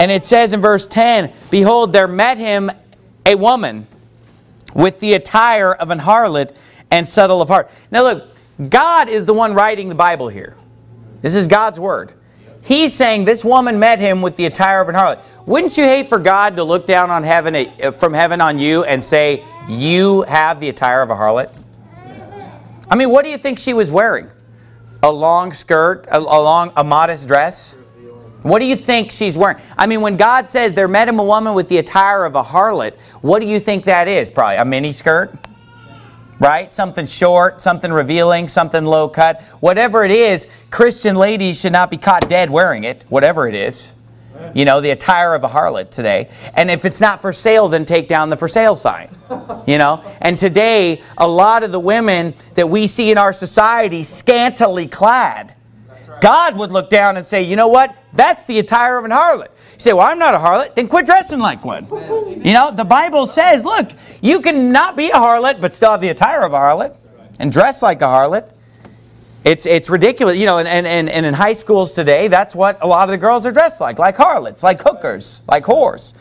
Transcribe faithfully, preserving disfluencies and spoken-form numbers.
And it says in verse ten, behold, there met him a woman with the attire of an harlot and subtle of heart. Now look, God is the one writing the Bible here. This is God's word. He's saying this woman met him with the attire of an harlot. Wouldn't you hate for God to look down on heaven, from heaven on you and say, you have the attire of a harlot? I mean, what do you think she was wearing? A long skirt, a, a long, a modest dress? What do you think she's wearing? I mean, when God says there met him a woman with the attire of a harlot, what do you think that is? Probably a mini skirt, right? Something short, something revealing, something low cut. Whatever it is, Christian ladies should not be caught dead wearing it, whatever it is. You know, the attire of a harlot today. And if it's not for sale, then take down the for sale sign. You know, and today, a lot of the women that we see in our society scantily clad, God would look down and say, you know what? That's the attire of an harlot. You say, well, I'm not a harlot. Then quit dressing like one. You know, the Bible says, look, you can not be a harlot, but still have the attire of a harlot and dress like a harlot. It's it's ridiculous. You know, and, and, and, and in high schools today, that's what a lot of the girls are dressed like. Like harlots, like hookers, like whores.